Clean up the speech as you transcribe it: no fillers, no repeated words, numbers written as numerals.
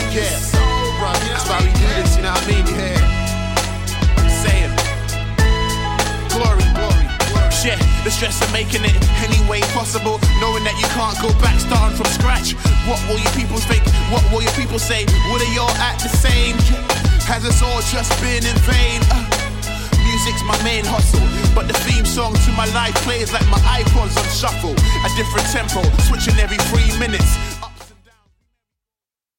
Yeah, that's why we do this, you know what I mean? Yeah. Say it. Glory, glory, glory. Yeah, the stress of making it any way possible, knowing that you can't go back, starting from scratch. What will your people think? What will your people say? Will they all act the same? Has this all just been in vain? Music's my main hustle, but the theme song to my life plays like my iPod's on shuffle. A different tempo, switching every 3 minutes.